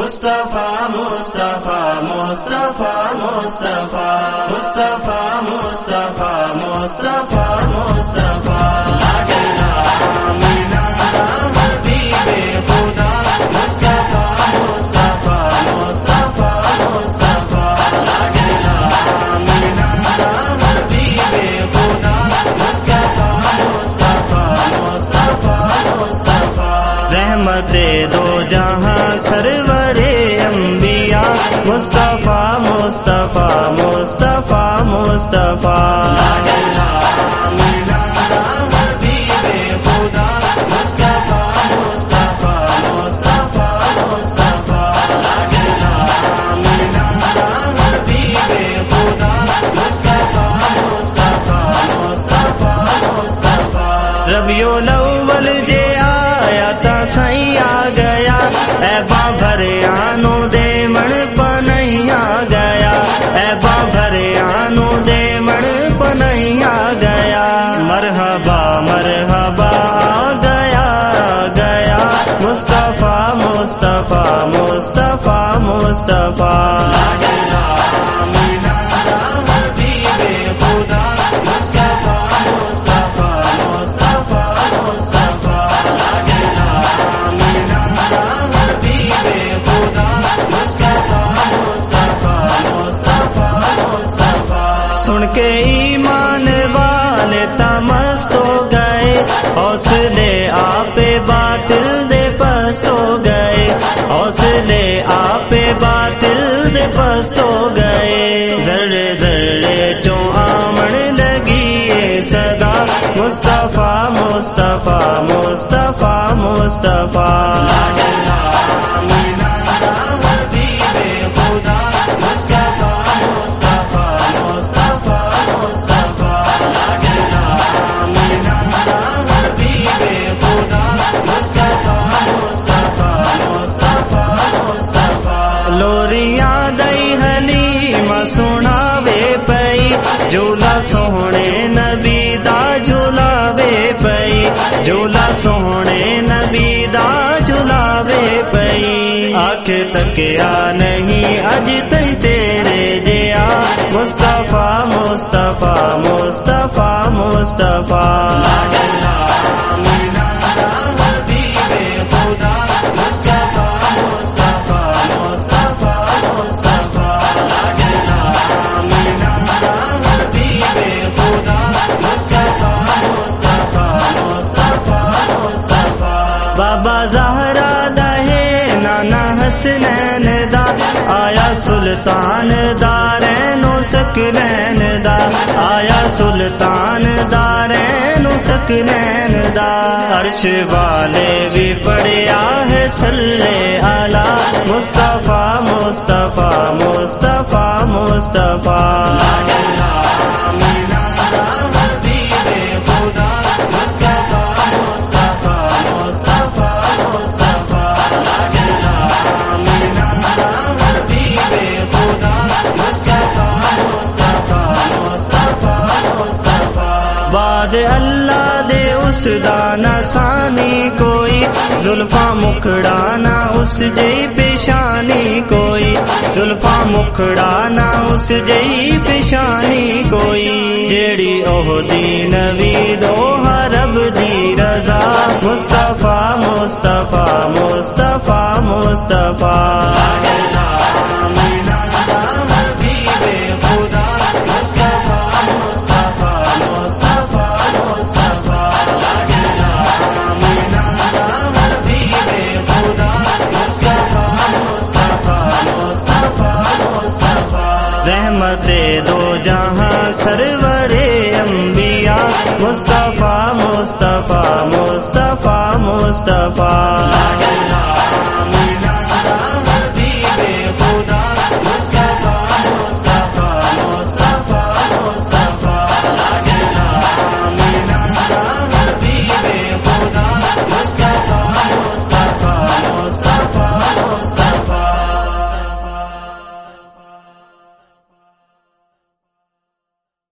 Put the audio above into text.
مصطفیٰ مصطفیٰ مصطفیٰ مصطفیٰ مصطفیٰ مصطفیٰ مصطفیٰ مصطفیٰ لاڈلا آمینہ حبیب خدا مصطفیٰ مصطفیٰ مصطفیٰ مصطفیٰ لاڈلا آمینہ حبیب خدا مصطفیٰ مصطفیٰ مصطفیٰ مصطفیٰ رحمت دو جہاں سرور انبیاء مصطفیٰ مصطفیٰ مصطفیٰ مصطفیٰ لاڈلا آمینہ حبیب خدا مصطفیٰ مصطفیٰ مصطفیٰ مصطفیٰ لاڈلا آمینہ حبیب خدا مصطفیٰ مصطفیٰ مصطفیٰ مصطفیٰ ربیع الاول جے آیا تا سائیں آ گیا اے بھریانو دے من پنہی آ گیا اے بھریانو دے من پنہی آ گیا مرحبا مرحبا آ گیا گیا مصطفیٰ مصطفیٰ مصطفیٰ مصطفیٰ لاڈلا آمینہ حبیب خدا مصطفیٰ مصطفیٰ مصطفیٰ مصطفیٰ لاڈلا آمینہ حبیب خدا مصطفیٰ مصطفیٰ مصطفیٰ مصطفیٰ سن کے ایمان والے مست ہو گئے حوصلے آپ باطل دے پست ہو گئے حوصلے آپ باطل دے پست ہو گئے ذرے ذرے جو آمن لگی ہے صدا مصطفیٰ مصطفیٰ مصطفیٰ مصطفیٰ لاڈلا آمینہ حبیب خدا مصطفیٰ مصطفیٰ مصطفیٰ مصطفیٰ لاڈلا آمینہ حبیب خدا مصطفیٰ مصطفیٰ مصطفیٰ مصطفیٰ لوریاں دئی حلیمہ سناوے پئی جھولا سوہنے نبی دا جھولاوے پئی جھولا سوہنے نبی دا جھولاوے پئی آنکھ تکیا نہیں اج تئی تیرے جیا مصطفیٰ مصطفیٰ مصطفیٰ مصطفیٰ لاڈلا آمینہ حبیب خدا مصطفیٰ مصطفیٰ مصطفیٰ مصطفیٰ لاڈلا آمینہ حبیب خدا مصطفیٰ مصطفیٰ مصطفیٰ مصطفیٰ بابا زہرا دا ہے نانا حسنین دا آیا سلطان دارین و سکنین دا آیا سلطان دارین و سکنین دا عرش والے بھی پڑھیا ہے صلی علی مصطفیٰ مصطفیٰ مصطفیٰ مصطفیٰ لاڈلا آمینہ حبیب خدا مصطفیٰ مصطفیٰ مصطفیٰ مصطفیٰ لاڈلا آمینہ حبیب خدا مصطفیٰ مصطفیٰ مصطفیٰ مصطفیٰ بعد اللہ دے اس دانا ثانی کوئی زلفاں مکھڑانا اس جئی پیشانی کوئی زلفاں مکھڑانا اس جئی پیشانی کوئی جیڑی عہدی نوید اوہ رب دی رضا مصطفیٰ مصطفیٰ مصطفیٰ مصطفیٰ لاڈلا آمینہ حبیب خدا مصطفیٰ مصطفیٰ مصطفیٰ مصطفیٰ لاڈلا آمینہ حبیب خدا مصطفیٰ مصطفیٰ مصطفیٰ مصطفیٰ رحمت دو جہاں سرور انبیاء مصطفیٰ مصطفیٰ مصطفیٰ مصطفیٰ لاڈلا